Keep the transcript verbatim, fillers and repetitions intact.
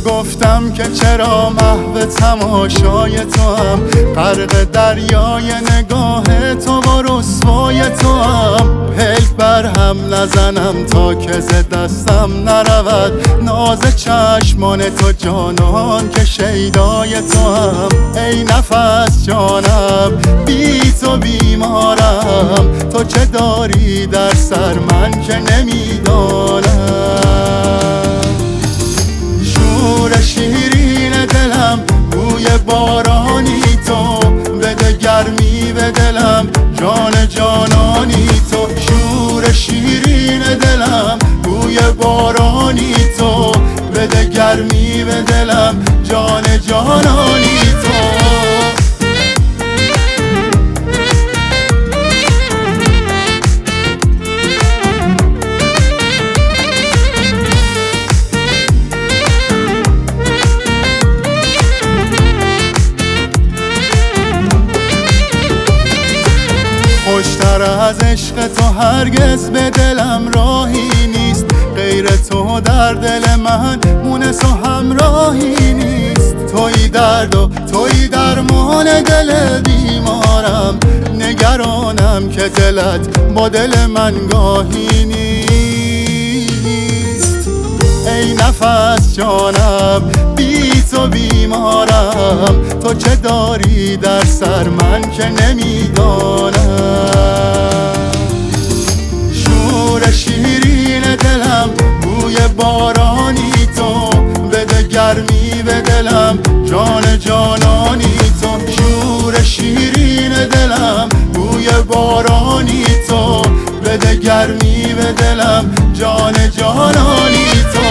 گفتم که چرا محو تماشای تو هم، غرق دریای نگاه تو و رسوای تو هم. پلک بر هم نزنم تا که ز دستم نرود ناز چشمان تو جانان که شیدای تو هم. ای نفس جانم بی تو بیمارم، تو چه داری در سر من که نمیدانم. شور شیرین دلم بوی بارانی تو، بده گرمی به دلم جان جانانی تو. شور شیرین دلم بوی بارانی تو، بده گرمی به دلم جان جانانی تو. خوشتر از عشق تو هرگز به دلم راهی نیست، غیر تو در دل من مونس و همراهی نیست. توی درد و توی درمان دل بیمارم، نگرانم که دلت با دل من گاهی نیست. ای نفس جانم بی تو بیمارم، تو چه داری در سر من که نمیدانم. شور شیرین دلم بوی بارانی تو، بده گرمی به دلم جان جانانی تو. شور شیرین دلم بوی بارانی تو، بده گرمی به دلم جان جانانی تو.